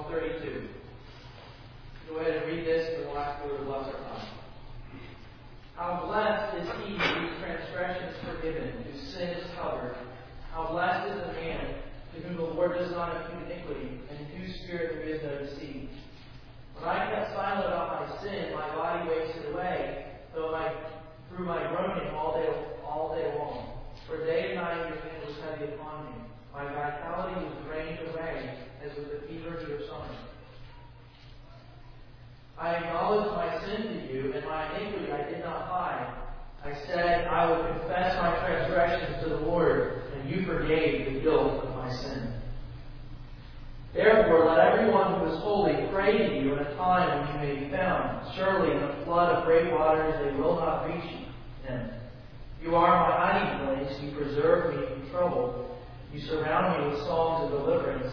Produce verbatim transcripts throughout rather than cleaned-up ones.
thirty-two. Go ahead and read this, and we'll ask the Lord to bless our time. How blessed is he whose transgression is forgiven, whose sin is covered. How blessed is the man to whom the Lord does not impute iniquity, and in whose spirit there is no deceit. When I kept silent about my sin, my body wasted away, though my through my groaning all day all day long. For day and night your hand was heavy upon me. My vitality was drained away, as with the fever heat of summer. I acknowledged my sin to you, and my iniquity I did not hide. I said, I will confess my transgressions to the Lord, and you forgave the guilt of my sin. Therefore, let everyone who is holy pray to you in a time when you may be found. Surely in a flood of great waters they will not reach them. You are my hiding place. You preserve me from trouble. You surround me with songs of deliverance.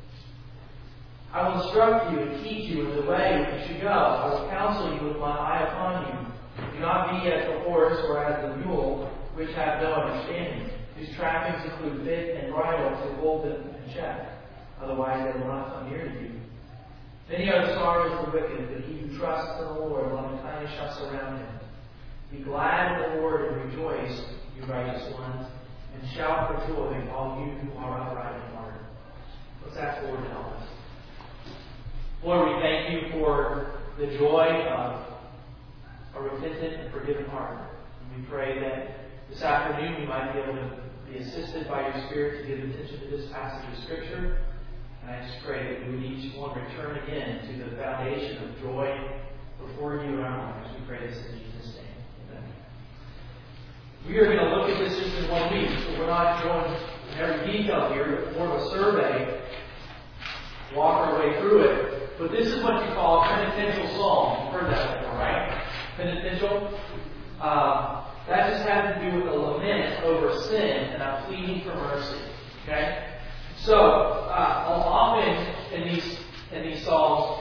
I will instruct you and teach you in the way you should go. I will counsel you with my eye upon you. Do not be as the horse or as the mule, which have no understanding, whose trappings include bit and bridle to hold them in check. Otherwise they will not come near to you. Many are the sorrows of the wicked, but he who trusts in the Lord, loving kindness shall surround him. Be glad in the Lord and rejoice, you righteous ones, and shout for joy, all you who are upright in heart. Let's ask the Lord to help us. Lord, we thank you for the joy of a repentant and forgiven heart. And we pray that this afternoon we might be able to be assisted by your Spirit to give attention to this passage of Scripture. And I just pray that we would each one return again to the foundation of joy before you in our lives. We pray this in Jesus' name. Amen. We are going to look at this just in one week, so we're not going in every detail here, but more of a survey, walk our way through it. But this is what you call a penitential psalm. You've heard that before, right? Penitential. Uh, that just has to do with a lament over sin and a pleading for mercy. Okay? So, uh, often in these in these psalms,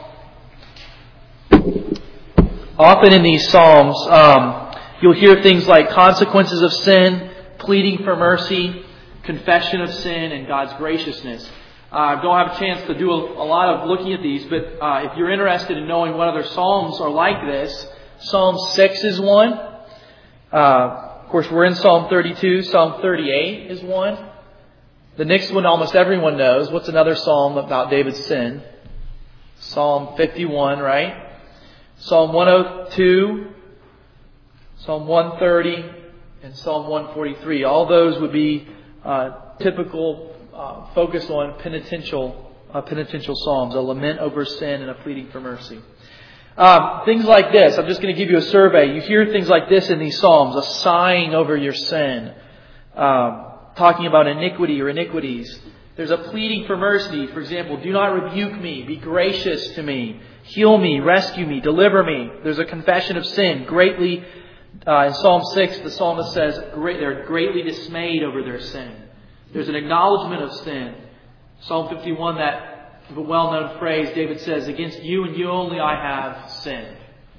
often in these psalms, um, you'll hear things like consequences of sin, pleading for mercy, confession of sin, and God's graciousness. I uh, don't have a chance to do a, a lot of looking at these, but uh, if you're interested in knowing what other psalms are like this, Psalm six is one. Uh, of course, we're in Psalm thirty-two. Psalm thirty-eight is one. The next one almost everyone knows. What's another psalm about David's sin? Psalm fifty-one, right? Psalm one oh two, Psalm one thirty, and Psalm one forty-three. All those would be uh, typical uh, focus on penitential, uh, penitential psalms, a lament over sin and a pleading for mercy. Um, things like this. I'm just going to give you a survey. You hear things like this in these psalms: a sighing over your sin. Um, Talking about iniquity or iniquities. There's a pleading for mercy. For example, do not rebuke me. Be gracious to me. Heal me. Rescue me. Deliver me. There's a confession of sin. Greatly, uh, in Psalm six, the psalmist says they're greatly dismayed over their sin. There's an acknowledgement of sin. Psalm fifty-one, that well-known phrase, David says, against you and you only I have sinned.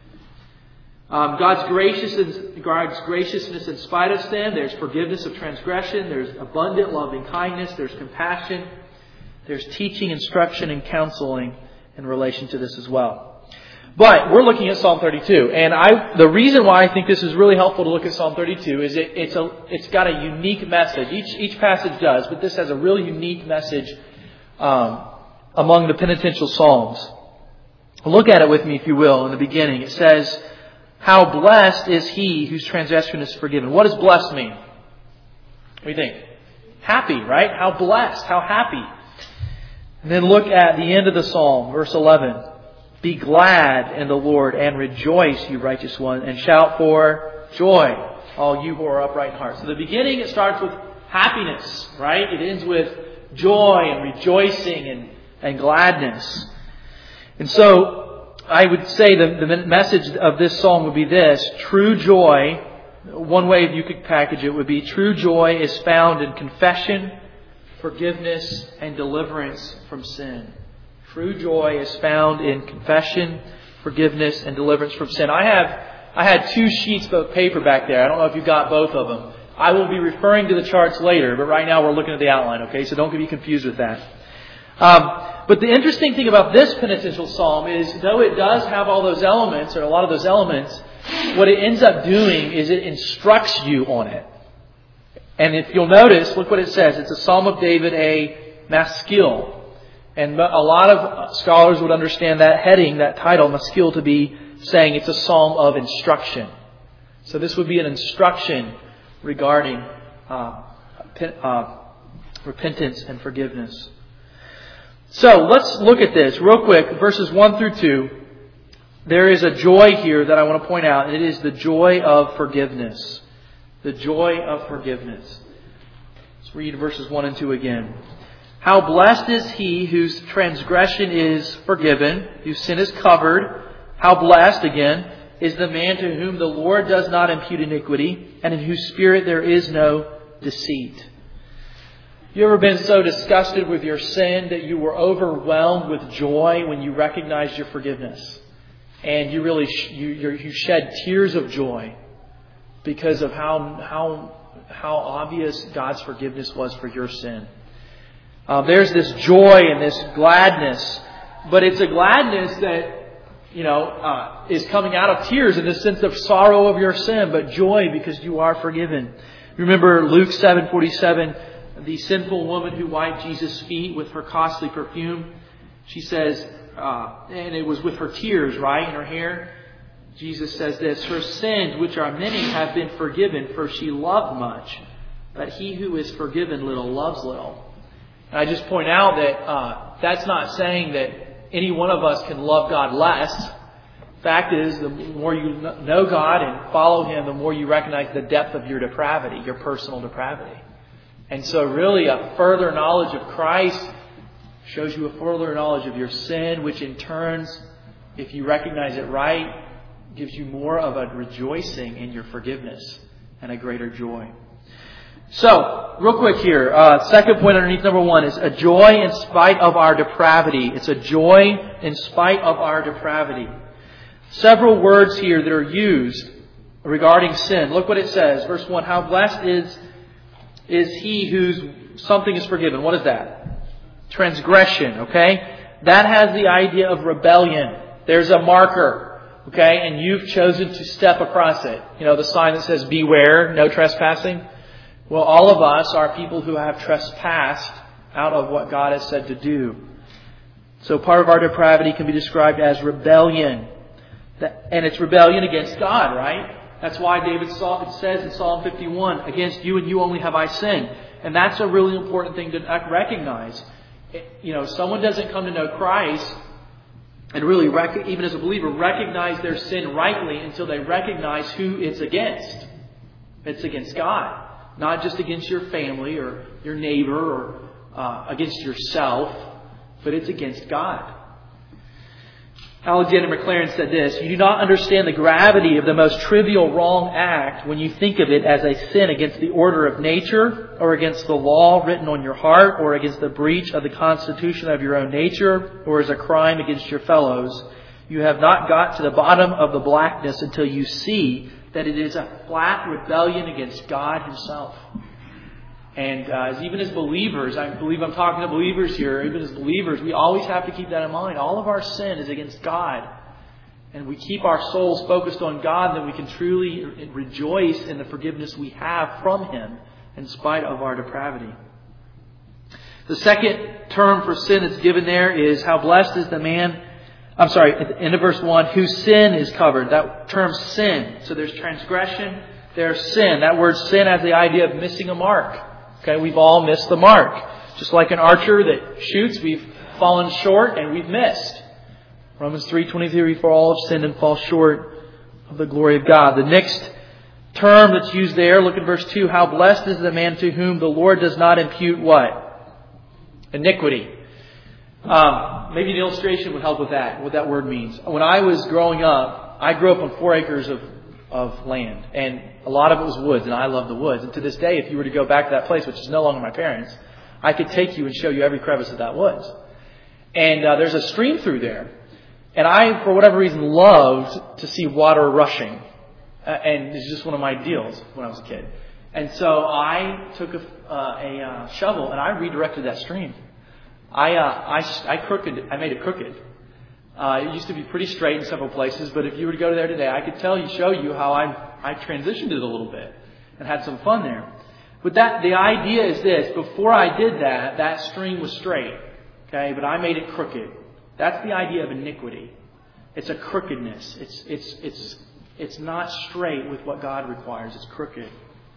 Um, God's graciousness, God's graciousness in spite of sin. There's forgiveness of transgression. There's abundant loving kindness. There's compassion. There's teaching, instruction, and counseling in relation to this as well. But we're looking at Psalm thirty-two, and I the reason why I think this is really helpful to look at Psalm thirty-two is it, it's a it's got a unique message. Each each passage does, but this has a really unique message um, among the penitential psalms. Look at it with me, if you will. In the beginning, it says, how blessed is he whose transgression is forgiven. What does blessed mean? What do you think? Happy, right? How blessed, how happy. And then look at the end of the psalm, verse eleven. Be glad in the Lord and rejoice, you righteous one, and shout for joy, all you who are upright in heart. So the beginning, it starts with happiness, right? It ends with joy and rejoicing and, and gladness. And so I would say the, the message of this psalm would be this: true joy, one way you could package it would be, true joy is found in confession, forgiveness, and deliverance from sin. True joy is found in confession, forgiveness, and deliverance from sin. I have I had two sheets of paper back there. I don't know if you got both of them. I will be referring to the charts later, but right now we're looking at the outline, okay? So don't be confused with that. Um, but the interesting thing about this penitential psalm is, though it does have all those elements, or a lot of those elements, what it ends up doing is it instructs you on it. And if you'll notice, look what it says. It's a Psalm of David, a maskil. And a lot of scholars would understand that heading, that title, maskil, to be saying it's a psalm of instruction. So this would be an instruction regarding uh, uh, repentance and forgiveness. So let's look at this real quick. Verses one through two. There is a joy here that I want to point out. And it is the joy of forgiveness. The joy of forgiveness. Let's read verses one and two again. How blessed is he whose transgression is forgiven, whose sin is covered. How blessed, again, is the man to whom the Lord does not impute iniquity, and in whose spirit there is no deceit. You ever been so disgusted with your sin that you were overwhelmed with joy when you recognized your forgiveness? And you really you you shed tears of joy because of how how how obvious God's forgiveness was for your sin. Uh, there's this joy and this gladness, but it's a gladness that, you know, uh, is coming out of tears in the sense of sorrow of your sin, but joy because you are forgiven. Remember Luke seven forty-seven, the sinful woman who wiped Jesus' feet with her costly perfume. She says, uh, and it was with her tears, right, in her hair. Jesus says this, her sins, which are many, have been forgiven, for she loved much. But he who is forgiven little loves little. And I just point out that uh, that's not saying that any one of us can love God less. Fact is, the more you know God and follow Him, the more you recognize the depth of your depravity, your personal depravity. And so really a further knowledge of Christ shows you a further knowledge of your sin, which in turn, if you recognize it right, gives you more of a rejoicing in your forgiveness and a greater joy. So, real quick here, uh, second point underneath number one is a joy in spite of our depravity. It's a joy in spite of our depravity. Several words here that are used regarding sin. Look what it says. Verse one, how blessed is, is he whose something is forgiven. What is that? Transgression, okay? That has the idea of rebellion. There's a marker, okay? And you've chosen to step across it. You know, the sign that says beware, no trespassing. Well, all of us are people who have trespassed out of what God has said to do. So part of our depravity can be described as rebellion. And it's rebellion against God, right? That's why David says in Psalm fifty-one, against you and you only have I sinned. And that's a really important thing to recognize. You know, someone doesn't come to know Christ and really, rec- even as a believer, recognize their sin rightly until they recognize who it's against. It's against God. Not just against your family or your neighbor or uh, against yourself, but it's against God. Alexander Maclaren said this, you do not understand the gravity of the most trivial wrong act when you think of it as a sin against the order of nature or against the law written on your heart or against the breach of the constitution of your own nature or as a crime against your fellows. You have not got to the bottom of the blackness until you see that it is a flat rebellion against God Himself. And uh, even as believers, I believe I'm talking to believers here, even as believers, we always have to keep that in mind. All of our sin is against God. And we keep our souls focused on God, then we can truly rejoice in the forgiveness we have from Him in spite of our depravity. The second term for sin that's given there is how blessed is the man, I'm sorry, at the end of verse one, whose sin is covered. That term sin. So there's transgression, there's sin. That word sin has the idea of missing a mark. Okay, we've all missed the mark. Just like an archer that shoots, we've fallen short and we've missed. Romans three twenty-three, for all have sinned and fall short of the glory of God. The next term that's used there, look at verse two, how blessed is the man to whom the Lord does not impute what? Iniquity. Um, maybe an illustration would help with that, what that word means. When I was growing up, I grew up on four acres of, of land. And a lot of it was woods, and I love the woods. And to this day, if you were to go back to that place, which is no longer my parents', I could take you and show you every crevice of that woods. And uh, there's a stream through there. And I, for whatever reason, loved to see water rushing. Uh, and it's just one of my deals when I was a kid. And so I took a, uh, a uh, shovel and I redirected that stream. I, uh, I, I crooked, I made it crooked. Uh, it used to be pretty straight in several places, but if you were to go there today, I could tell you, show you how I, I transitioned it a little bit and had some fun there. But that, the idea is this: before I did that, that string was straight, okay, but I made it crooked. That's the idea of iniquity. It's a crookedness. It's, it's, it's, it's not straight with what God requires. It's crooked.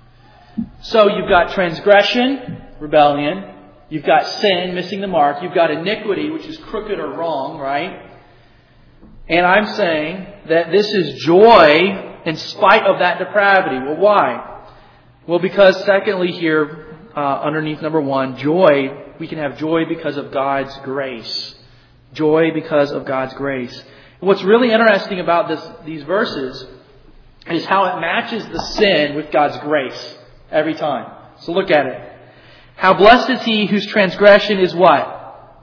So you've got transgression, rebellion. You've got sin, missing the mark. You've got iniquity, which is crooked or wrong, right? And I'm saying that this is joy in spite of that depravity. Well, why? Well, because secondly here, uh, underneath number one, joy, we can have joy because of God's grace. Joy because of God's grace. And what's really interesting about this, these verses is how it matches the sin with God's grace every time. So look at it. How blessed is he whose transgression is what?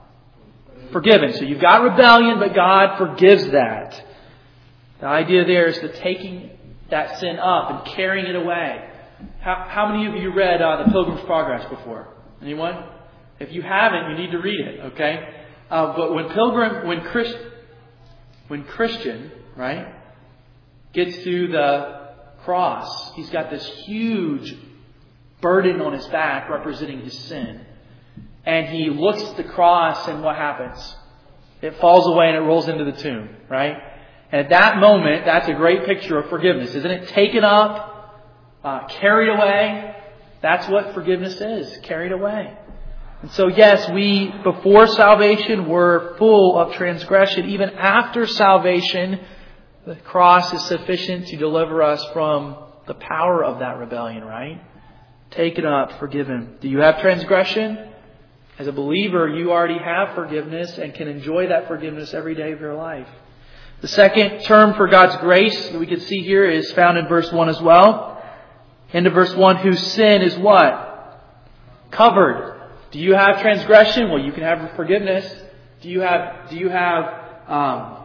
Forgiven. So you've got rebellion, but God forgives that. The idea there is the taking that sin up and carrying it away. How, how many of you read uh, The Pilgrim's Progress before? Anyone? If you haven't, you need to read it, okay? Uh, but when Pilgrim, when Christ, when Christian, right, gets to the cross, he's got this huge burden on his back representing his sin. And he looks at the cross and what happens? It falls away and it rolls into the tomb, right? And at that moment, that's a great picture of forgiveness. Isn't it? Taken up, uh, carried away. That's what forgiveness is. Carried away. And so yes, we, before salvation, were full of transgression. Even after salvation, the cross is sufficient to deliver us from the power of that rebellion, right? Taken up, forgiven. Do you have transgression? As a believer, you already have forgiveness and can enjoy that forgiveness every day of your life. The second term for God's grace that we can see here is found in verse one as well. Into verse one, whose sin is what? Covered. Do you have transgression? Well, you can have forgiveness. Do you have, do you have, um,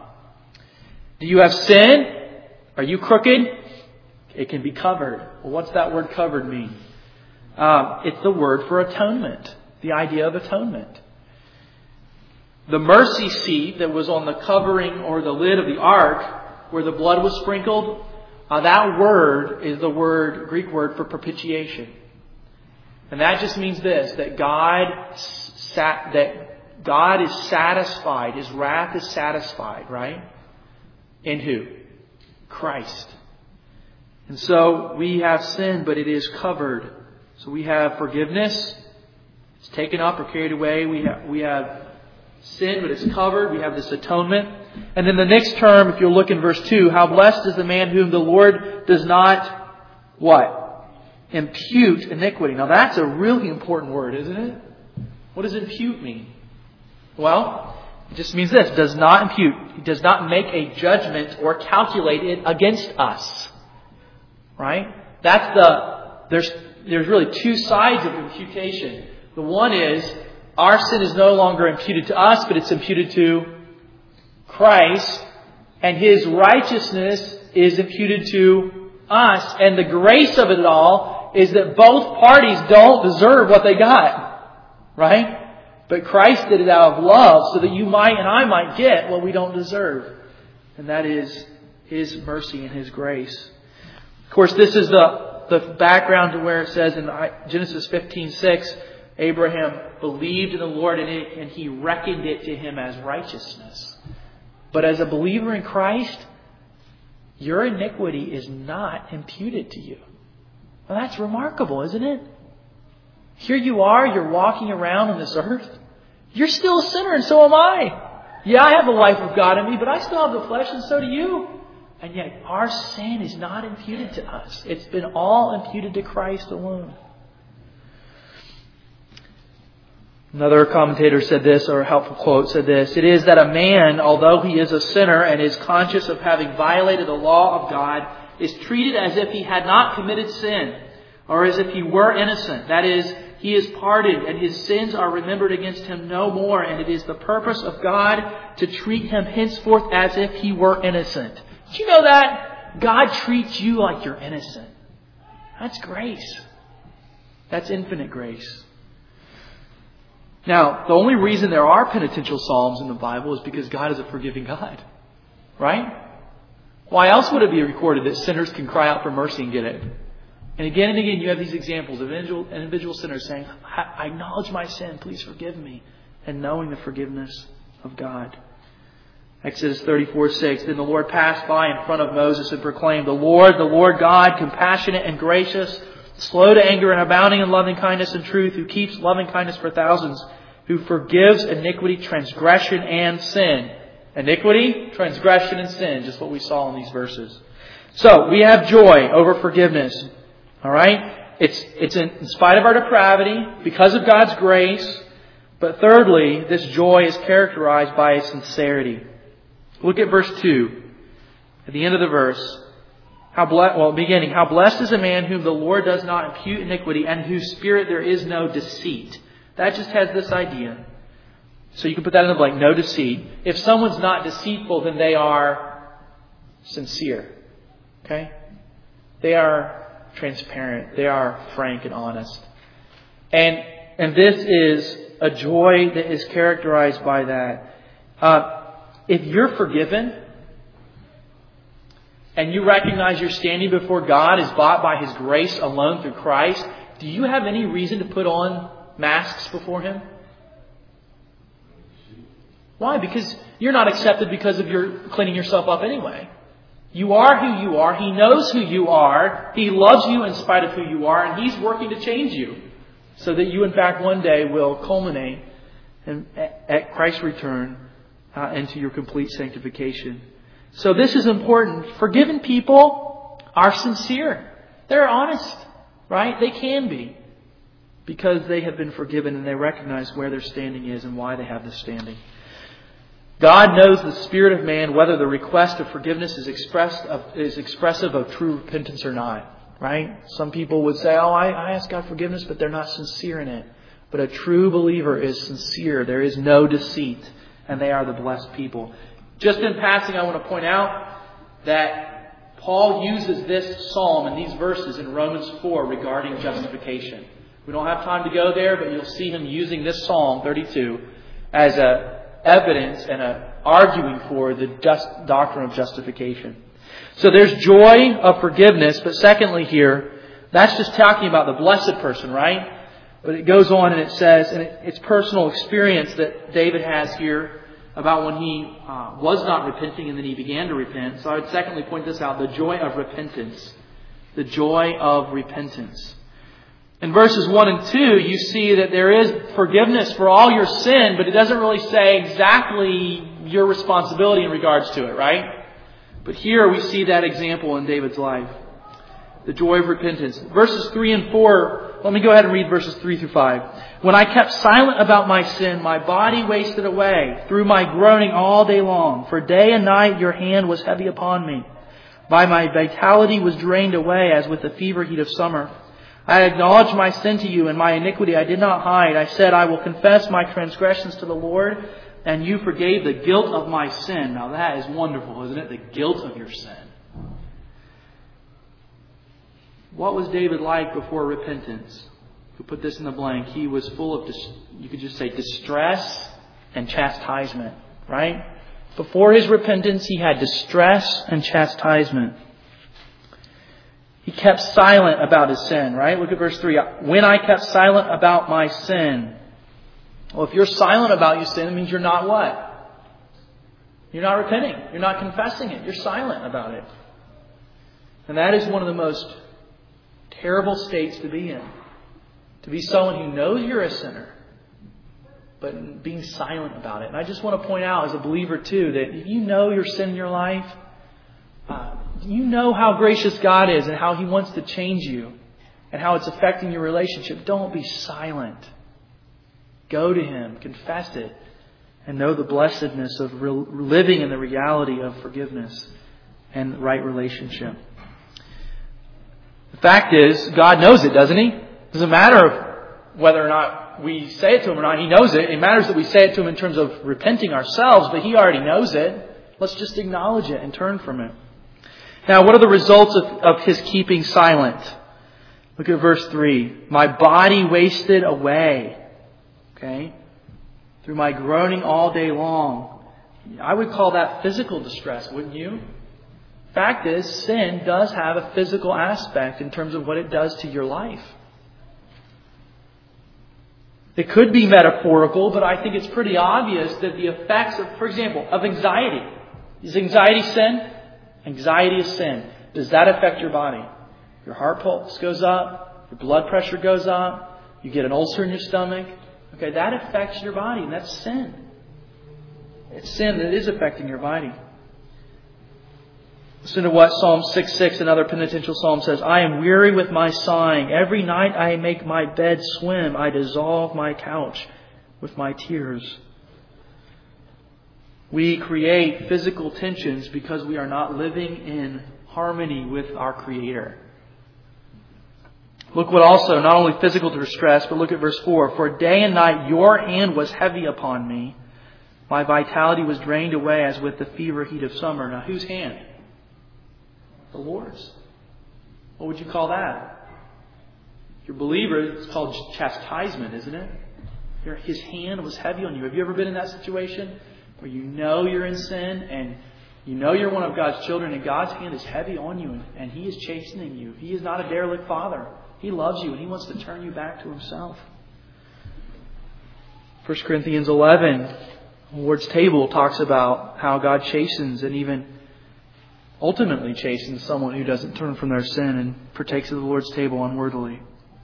do you have sin? Are you crooked? It can be covered. Well, what's that word covered mean? Um, it's the word for atonement. The idea of atonement. The mercy seat that was on the covering or the lid of the ark where the blood was sprinkled, uh, that word is the word, Greek word for propitiation. And that just means this, that God sat, that God is satisfied, His wrath is satisfied, right? In who? Christ. And so we have sin, but it is covered. So we have forgiveness. It's taken up or carried away. We have, we have sin, but it's covered. We have this atonement. And then the next term, if you'll look in verse two, how blessed is the man whom the Lord does not, what? Impute iniquity. Now that's a really important word, isn't it? What does impute mean? Well, it just means this. Does not impute. He does not make a judgment or calculate it against us. Right? That's the, there's, there's really two sides of imputation. The one is, our sin is no longer imputed to us, but it's imputed to Christ. And His righteousness is imputed to us. And the grace of it all is that both parties don't deserve what they got. Right? But Christ did it out of love so that you might and I might get what we don't deserve. And that is His mercy and His grace. Of course, this is the, the background to where it says in Genesis fifteen six, Abraham believed in the Lord and, it, and He reckoned it to him as righteousness. But as a believer in Christ, your iniquity is not imputed to you. Well, that's remarkable, isn't it? Here you are, you're walking around on this earth. You're still a sinner and so am I. Yeah, I have the life of God in me, but I still have the flesh and so do you. And yet our sin is not imputed to us. It's been all imputed to Christ alone. Another commentator said this, or a helpful quote said this, it is that a man, although he is a sinner and is conscious of having violated the law of God, is treated as if he had not committed sin, or as if he were innocent. That is, he is pardoned and his sins are remembered against him no more. And it is the purpose of God to treat him henceforth as if he were innocent. Did you know that? God treats you like you're innocent. That's grace. That's infinite grace. Now, the only reason there are penitential psalms in the Bible is because God is a forgiving God. Right? Why else would it be recorded that sinners can cry out for mercy and get it? And again and again, you have these examples of individual, individual sinners saying, I acknowledge my sin, please forgive me. And knowing the forgiveness of God. Exodus thirty-four six, Then the Lord passed by in front of Moses and proclaimed, The Lord, the Lord God, compassionate and gracious, slow to anger and abounding in loving kindness and truth, who keeps loving kindness for thousands, who forgives iniquity, transgression, and sin. Iniquity, transgression, and sin. Just what we saw in these verses. So, we have joy over forgiveness. Alright? It's, it's in, in spite of our depravity, because of God's grace. But thirdly, this joy is characterized by a sincerity. Look at verse two. At the end of the verse. How ble- well, beginning. How blessed is a man whom the Lord does not impute iniquity, and whose spirit there is no deceit. That just has this idea. So you can put that in the blank. No deceit. If someone's not deceitful, then they are sincere. Okay? They are transparent. They are frank and honest. And and this is a joy that is characterized by that. Uh, if you're forgiven and you recognize your standing before God is bought by His grace alone through Christ, do you have any reason to put on masks before Him? Why? Because you're not accepted because of your cleaning yourself up anyway. You are who you are. He knows who you are. He loves you in spite of who you are. And He's working to change you so that you, in fact, one day will culminate in, at Christ's return uh, into your complete sanctification. So this is important. Forgiven people are sincere. They're honest, right? They can be because they have been forgiven and they recognize where their standing is and why they have this standing. God knows the spirit of man, whether the request of forgiveness is expressed of, is expressive of true repentance or not. Right? Some people would say, oh, I, I ask God forgiveness, but they're not sincere in it. But a true believer is sincere. There is no deceit. And they are the blessed people. Just in passing, I want to point out that Paul uses this psalm and these verses in Romans four regarding justification. We don't have time to go there, but you'll see him using this Psalm thirty-two as a evidence and a arguing for the just doctrine of justification. So there's joy of forgiveness, but secondly here, that's just talking about the blessed person, right? But it goes on and it says, and it's personal experience that David has here about when he uh, was not repenting and then he began to repent. So I would secondly point this out, the joy of repentance. The joy of repentance. In verses one and two, you see that there is forgiveness for all your sin, but it doesn't really say exactly your responsibility in regards to it, right? But here we see that example in David's life. The joy of repentance. Verses three and four, let me go ahead and read verses three through five. When I kept silent about my sin, my body wasted away through my groaning all day long. For day and night your hand was heavy upon me. By my vitality was drained away as with the fever heat of summer. I acknowledged my sin to you, and my iniquity I did not hide. I said, I will confess my transgressions to the Lord, and you forgave the guilt of my sin. Now that is wonderful, isn't it? The guilt of your sin. What was David like before repentance? You put this in the blank. He was full of, dis- you could just say, distress and chastisement, right? Before his repentance, he had distress and chastisement. He kept silent about his sin, right? Look at verse three. When I kept silent about my sin. Well, if you're silent about your sin, it means you're not what? You're not repenting. You're not confessing it. You're silent about it. And that is one of the most terrible states to be in. To be someone who knows you're a sinner, but being silent about it. And I just want to point out as a believer too, that if you know your sin in your life, uh, you know how gracious God is and how He wants to change you and how it's affecting your relationship. Don't be silent. Go to Him, confess it, and know the blessedness of real, living in the reality of forgiveness and right relationship. The fact is, God knows it, doesn't He? It doesn't matter whether or not we say it to Him or not. He knows it. It matters that we say it to Him in terms of repenting ourselves, but He already knows it. Let's just acknowledge it and turn from it. Now, what are the results of, of His keeping silent? Look at verse three. My body wasted away. Okay? through my groaning all day long. I would call that physical distress, wouldn't you? Fact is, sin does have a physical aspect in terms of what it does to your life. It could be metaphorical, but I think it's pretty obvious that the effects of, for example, of anxiety. Is anxiety sin? Anxiety is sin. Does that affect your body? Your heart pulse goes up, your blood pressure goes up, you get an ulcer in your stomach. Okay, that affects your body, and that's sin. It's sin that is affecting your body. Listen to what Psalm six six, another penitential psalm, says. I am weary with my sighing. Every night I make my bed swim. I dissolve my couch with my tears. We create physical tensions because we are not living in harmony with our Creator. Look what also, not only physical distress, but look at verse four. For day and night your hand was heavy upon me. My vitality was drained away as with the fever heat of summer. Now whose hand? The Lord's. What would you call that? If you're a believer, it's called chastisement, isn't it? His hand was heavy on you. Have you ever been in that situation where you know you're in sin and you know you're one of God's children and God's hand is heavy on you and He is chastening you? He is not a derelict Father. He loves you and He wants to turn you back to Himself. First Corinthians eleven, the Lord's table, talks about how God chastens and even ultimately chastens someone who doesn't turn from their sin and partakes of the Lord's table unworthily.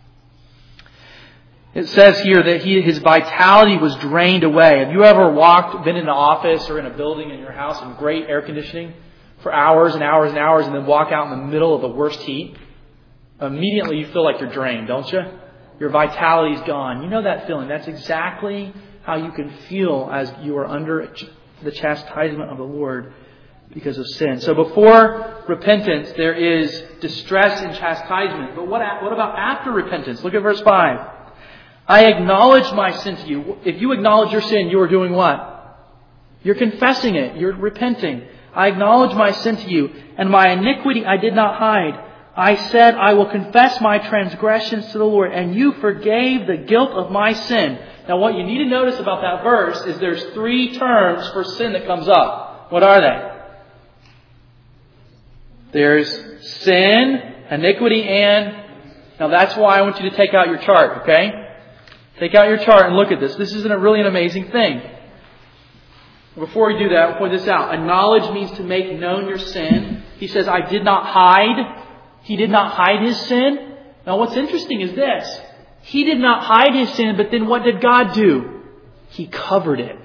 It says here that he, his vitality was drained away. Have you ever walked, been in an office or in a building in your house in great air conditioning for hours and hours and hours and then walk out in the middle of the worst heat? Immediately you feel like you're drained, don't you? Your vitality's gone. You know that feeling. That's exactly how you can feel as you are under the chastisement of the Lord because of sin. So before repentance, there is distress and chastisement. But what, what about after repentance? Look at verse five. I acknowledge my sin to you. If you acknowledge your sin, you are doing what? You're confessing it. You're repenting. I acknowledge my sin to you, and my iniquity I did not hide. I said, I will confess my transgressions to the Lord, and you forgave the guilt of my sin. Now what you need to notice about that verse is there's three terms for sin that comes up. What are they? There's sin, iniquity, and... Now that's why I want you to take out your chart, okay? Take out your chart and look at this. This is a really an amazing thing. Before we do that, I'll point this out. Acknowledge means to make known your sin. He says, I did not hide. He did not hide His sin. Now what's interesting is this. He did not hide His sin, but then what did God do? He covered it.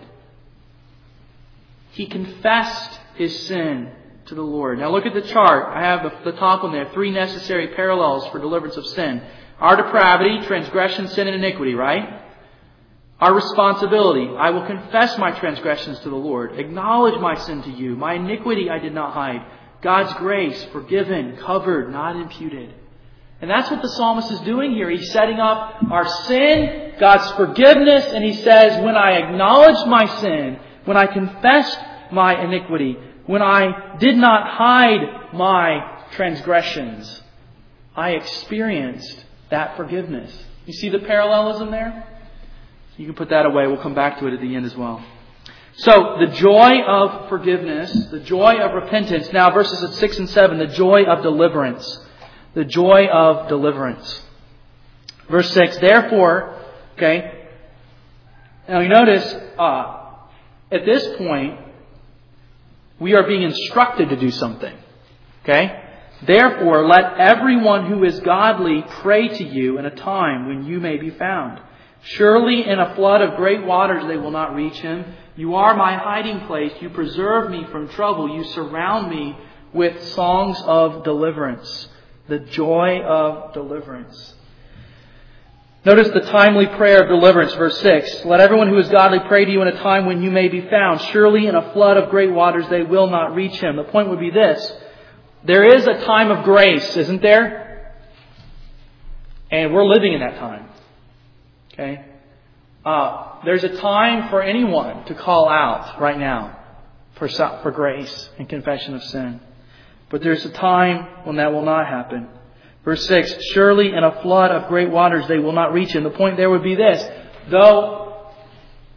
He confessed His sin to the Lord. Now look at the chart. I have the, the top one there. Three necessary parallels for deliverance of sin. Our depravity, transgression, sin, and iniquity, right? Our responsibility. I will confess my transgressions to the Lord. Acknowledge my sin to you. My iniquity I did not hide. God's grace, forgiven, covered, not imputed. And that's what the psalmist is doing here. He's setting up our sin, God's forgiveness, and he says, when I acknowledged my sin, when I confessed my iniquity, when I did not hide my transgressions, I experienced that forgiveness. You see the parallelism there? You can put that away. We'll come back to it at the end as well. So, the joy of forgiveness, the joy of repentance. Now, verses six and seven, the joy of deliverance. The joy of deliverance. Verse six, therefore, okay, now you notice, uh, at this point, we are being instructed to do something. Okay? Therefore, let everyone who is godly pray to you in a time when you may be found. Surely in a flood of great waters they will not reach him. You are my hiding place. You preserve me from trouble. You surround me with songs of deliverance. The joy of deliverance. Notice the timely prayer of deliverance, verse six. Let everyone who is godly pray to you in a time when you may be found. Surely in a flood of great waters they will not reach him. The point would be this. There is a time of grace, isn't there? And we're living in that time. Okay? Uh, there's a time for anyone to call out right now for, for grace and confession of sin. But there's a time when that will not happen. Verse six, surely in a flood of great waters they will not reach him. The point there would be this. Though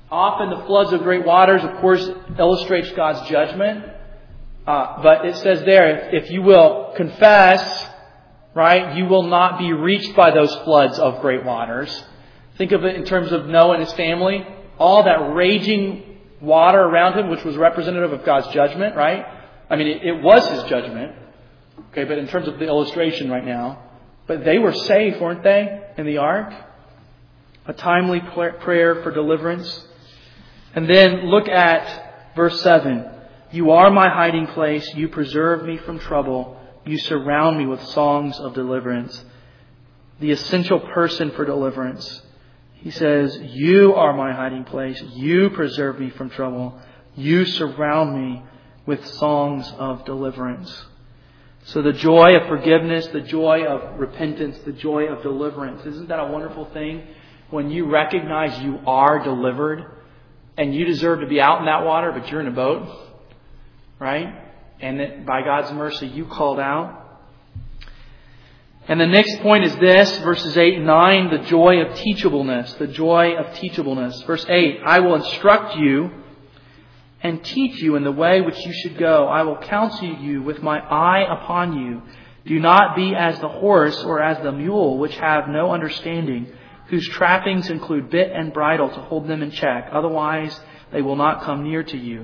Often the floods of great waters, of course, illustrates God's judgment. Uh, but it says there, if you will confess, right, you will not be reached by those floods of great waters. Think of it in terms of Noah and his family. All that raging water around him, which was representative of God's judgment, right? I mean, it, it was His judgment. Okay, but in terms of the illustration right now. But they were safe, weren't they, in the ark? A timely prayer for deliverance. And then look at verse seven. You are my hiding place. You preserve me from trouble. You surround me with songs of deliverance. The essential person for deliverance. He says, you are my hiding place. You preserve me from trouble. You surround me with songs of deliverance. So the joy of forgiveness, the joy of repentance, the joy of deliverance. Isn't that a wonderful thing? When you recognize you are delivered and you deserve to be out in that water, but you're in a boat, right? And that by God's mercy, you called out. And the next point is this, verses eight and nine, the joy of teachableness. The joy of teachableness. Verse eight, I will instruct you and teach you in the way which you should go. I will counsel you with my eye upon you. Do not be as the horse or as the mule, which have no understanding, whose trappings include bit and bridle to hold them in check. Otherwise, they will not come near to you.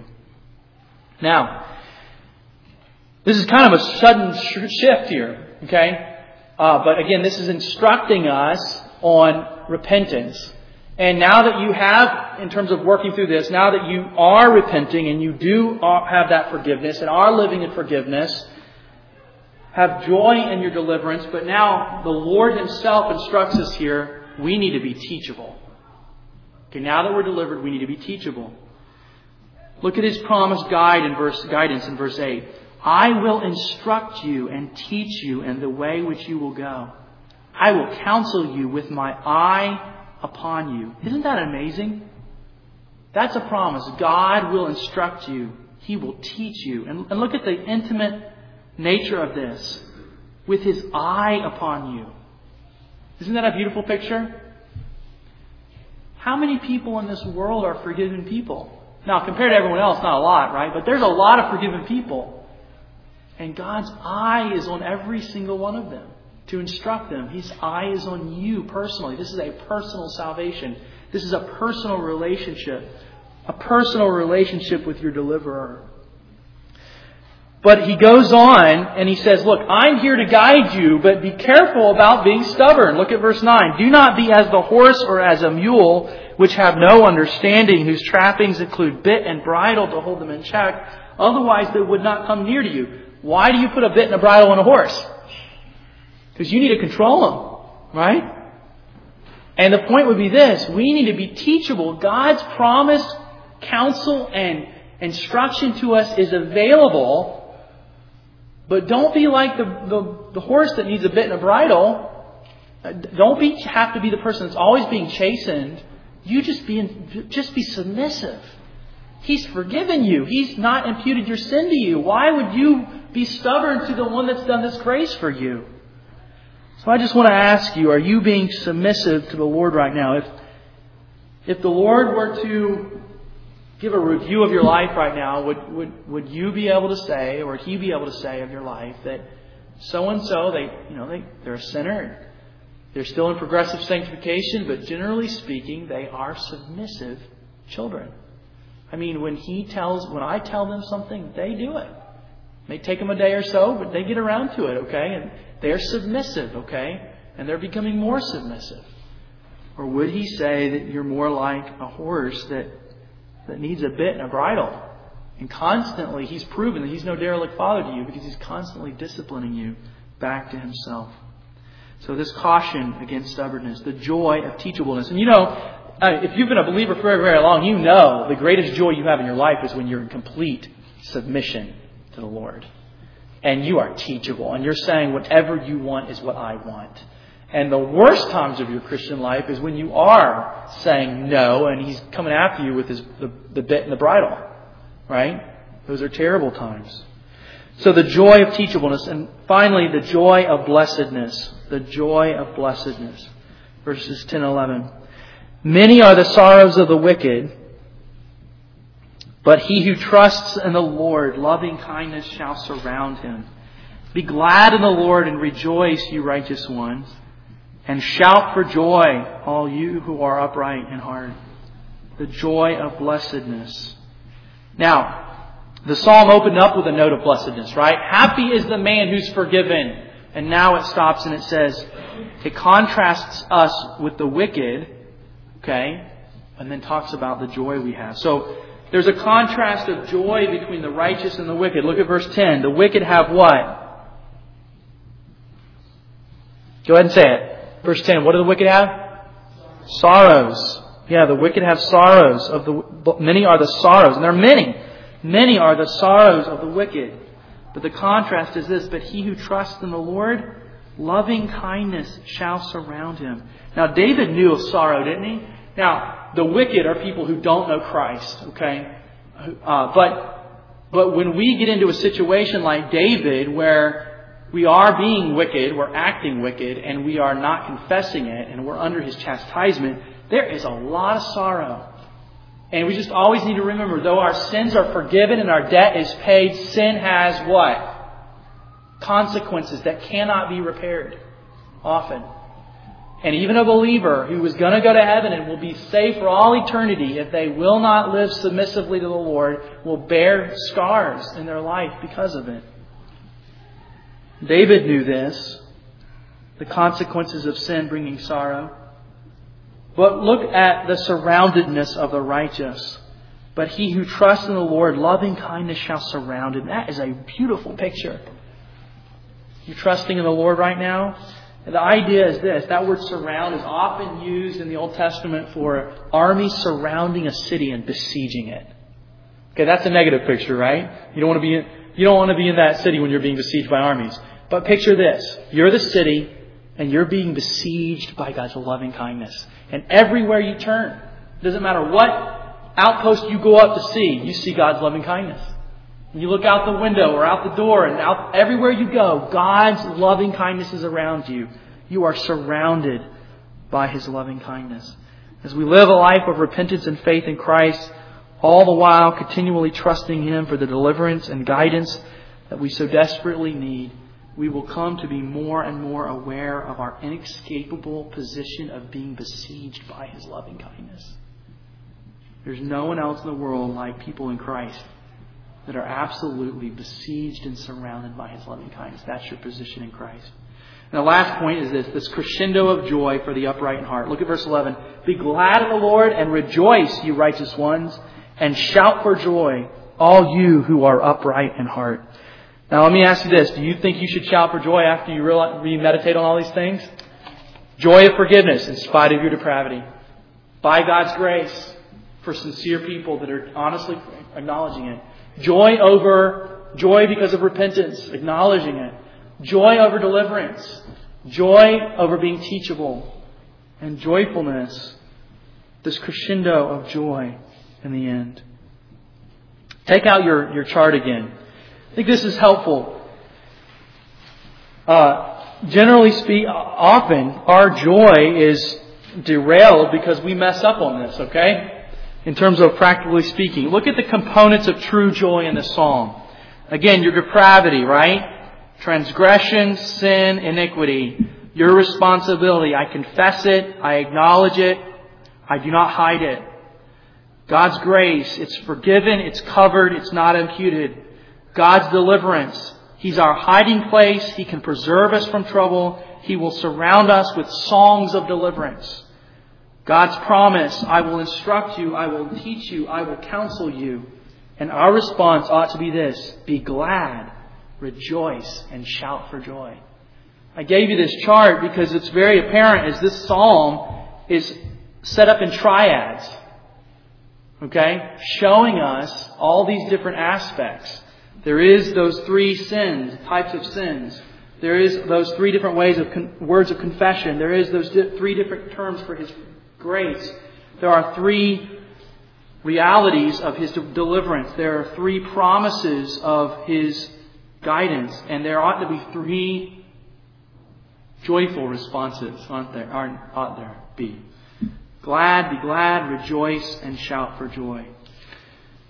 Now, this is kind of a sudden shift here, okay? Uh, but again, this is instructing us on repentance. And now that you have, in terms of working through this, now that you are repenting and you do have that forgiveness and are living in forgiveness, have joy in your deliverance, but now the Lord Himself instructs us here, we need to be teachable. Okay, now that we're delivered, we need to be teachable. Look at His promised guide in verse, guidance in verse eight. I will instruct you and teach you in the way which you will go. I will counsel you with my eye upon you. Isn't that amazing? That's a promise. God will instruct you. He will teach you. And, and look at the intimate nature of this. With His eye upon you. Isn't that a beautiful picture? How many people in this world are forgiven people? Now, compared to everyone else, not a lot, right? But there's a lot of forgiven people. And God's eye is on every single one of them to instruct them. His eye is on you personally. This is a personal salvation. This is a personal relationship. A personal relationship with your deliverer. But He goes on and He says, look, I'm here to guide you, but be careful about being stubborn. Look at verse nine. Do not be as the horse or as a mule, which have no understanding, whose trappings include bit and bridle to hold them in check. Otherwise, they would not come near to you. Why do you put a bit and a bridle on a horse? Because you need to control them, right? And the point would be this. We need to be teachable. God's promised counsel and instruction to us is available. But don't be like the, the, the horse that needs a bit and a bridle. Don't be have to be the person that's always being chastened. You just be, just be submissive. He's forgiven you. He's not imputed your sin to you. Why would you be stubborn to the one that's done this grace for you? So I just want to ask you, are you being submissive to the Lord right now? If, if the Lord were to give a review of your life right now, would, would, would you be able to say, or would He be able to say of your life that so-and-so, they, you know, they, they're a sinner. They're still in progressive sanctification, but generally speaking, they are submissive children. I mean, when he tells, when I tell them something, they do it. It may take them a day or so, but they get around to it, okay? And they're submissive, okay? And they're becoming more submissive. Or would He say that you're more like a horse that, that needs a bit and a bridle? And constantly, He's proven that He's no derelict father to you because He's constantly disciplining you back to Himself. So this caution against stubbornness, the joy of teachableness. And you know, if you've been a believer for very, very long, you know the greatest joy you have in your life is when you're in complete submission to the Lord. And you are teachable. And you're saying whatever you want is what I want. And the worst times of your Christian life is when you are saying no and He's coming after you with his, the, the bit and the bridle. Right? Those are terrible times. So the joy of teachableness. And finally, the joy of blessedness. The joy of blessedness. Verses ten and eleven. Many are the sorrows of the wicked, But he who trusts in the Lord, loving kindness shall surround him. Be glad in the Lord and rejoice, you righteous ones, and shout for joy, all you who are upright in heart. The joy of blessedness. Now, the psalm opened up with a note of blessedness, right? Happy is the man who's forgiven. And now it stops and it says, it contrasts us with the wicked, okay? And then talks about the joy we have. So, there's a contrast of joy between the righteous and the wicked. Look at verse ten. The wicked have what? Go ahead and say it. Verse ten. What do the wicked have? Sorrows. Yeah, the wicked have sorrows. Of the many are the sorrows, and there are many. Many are the sorrows of the wicked. But the contrast is this: but he who trusts in the Lord, loving kindness shall surround him. Now, David knew of sorrow, didn't he? Now, the wicked are people who don't know Christ, okay? Uh, but but when we get into a situation like David, where we are being wicked, we're acting wicked, and we are not confessing it, and we're under his chastisement, there is a lot of sorrow. And we just always need to remember, though our sins are forgiven and our debt is paid, sin has what? Consequences that cannot be repaired. Often. And even a believer who is going to go to heaven and will be saved for all eternity, if they will not live submissively to the Lord, will bear scars in their life because of it. David knew this. The consequences of sin bringing sorrow. But look at the surroundedness of the righteous. But he who trusts in the Lord, loving kindness shall surround him. That is a beautiful picture. You trusting in the Lord right now? And the idea is this. That word surround is often used in the Old Testament for armies surrounding a city and besieging it. Okay, that's a negative picture, right? You don't want to be in, you don't want to be in that city when you're being besieged by armies. But picture this. You're the city and you're being besieged by God's loving kindness. And everywhere you turn, it doesn't matter what outpost you go up to see, you see God's loving kindness. You look out the window or out the door and out everywhere you go, God's loving kindness is around you. You are surrounded by His loving kindness. As we live a life of repentance and faith in Christ, all the while continually trusting Him for the deliverance and guidance that we so desperately need, we will come to be more and more aware of our inescapable position of being besieged by His loving kindness. There's no one else in the world like people in Christ that are absolutely besieged and surrounded by His loving kindness. That's your position in Christ. And the last point is this, this crescendo of joy for the upright in heart. Look at verse eleven. Be glad in the Lord and rejoice, you righteous ones, and shout for joy, all you who are upright in heart. Now let me ask you this. Do you think you should shout for joy after you realize, you meditate on all these things? Joy of forgiveness in spite of your depravity. By God's grace for sincere people that are honestly acknowledging it. Joy over joy because of repentance, acknowledging it. Joy over deliverance. Joy over being teachable. And joyfulness, this crescendo of joy in the end. Take out your, your chart again. I think this is helpful. Uh, generally speaking, often our joy is derailed because we mess up on this, okay? In terms of practically speaking. Look at the components of true joy in the psalm. Again, your depravity, right? Transgression, sin, iniquity. Your responsibility. I confess it. I acknowledge it. I do not hide it. God's grace. It's forgiven. It's covered. It's not imputed. God's deliverance. He's our hiding place. He can preserve us from trouble. He will surround us with songs of deliverance. God's promise, I will instruct you, I will teach you, I will counsel you. And our response ought to be this: be glad, rejoice, and shout for joy. I gave you this chart because it's very apparent as this psalm is set up in triads. Okay? Showing us all these different aspects. There is those three sins, types of sins. There is those three different ways of con- words of confession. There is those di- three different terms for His grace. There are three realities of His deliverance. There are three promises of His guidance. And there ought to be three joyful responses, aren't there? Aren't, ought there be? Glad, be glad, rejoice, and shout for joy.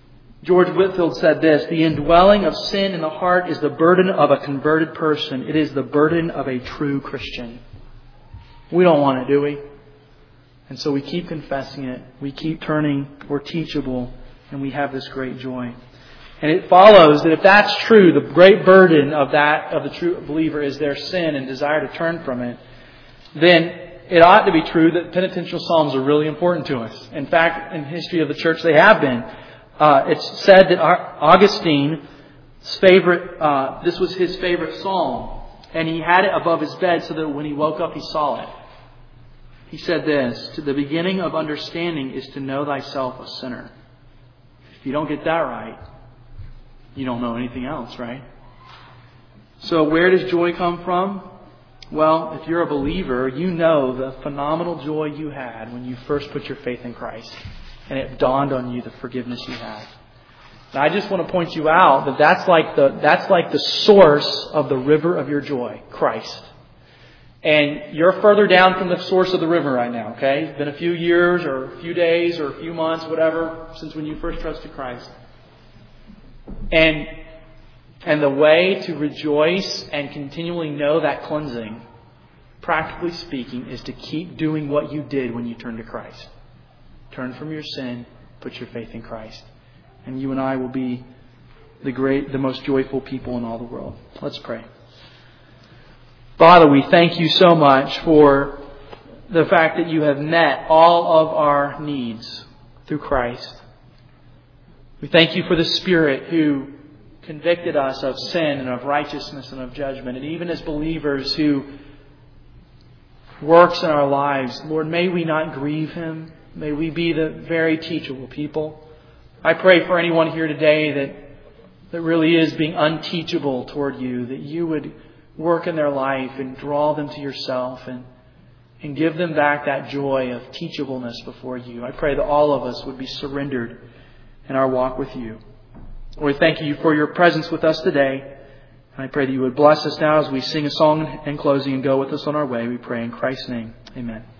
George Whitefield said this, "The indwelling of sin in the heart is the burden of a converted person. It is the burden of a true Christian." We don't want it, do we? And so we keep confessing it. We keep turning. We're teachable. And we have this great joy. And it follows that if that's true, the great burden of that, of the true believer, is their sin and desire to turn from it, then it ought to be true that penitential psalms are really important to us. In fact, in the history of the church, they have been. Uh, it's said that Augustine's favorite, uh, this was his favorite psalm, and he had it above his bed so that when he woke up, he saw it. He said this, "To the beginning of understanding is to know thyself a sinner." If you don't get that right, you don't know anything else, right? So where does joy come from? Well, if you're a believer, you know the phenomenal joy you had when you first put your faith in Christ. And it dawned on you the forgiveness you have. Now, I just want to point you out that that's like the that's like the source of the river of your joy, Christ. And you're further down from the source of the river right now, okay? It's been a few years or a few days or a few months, whatever, since when you first trusted Christ. And and the way to rejoice and continually know that cleansing, practically speaking, is to keep doing what you did when you turned to Christ. Turn from your sin, put your faith in Christ. And you and I will be the great, the most joyful people in all the world. Let's pray. Father, we thank you so much for the fact that you have met all of our needs through Christ. We thank you for the Spirit who convicted us of sin and of righteousness and of judgment. And even as believers who works in our lives, Lord, may we not grieve Him. May we be the very teachable people. I pray for anyone here today that, that really is being unteachable toward you, that you would work in their life and draw them to yourself and, and give them back that joy of teachableness before you. I pray that all of us would be surrendered in our walk with you. Lord, thank you for your presence with us today. And I pray that you would bless us now as we sing a song in closing and go with us on our way. We pray in Christ's name. Amen.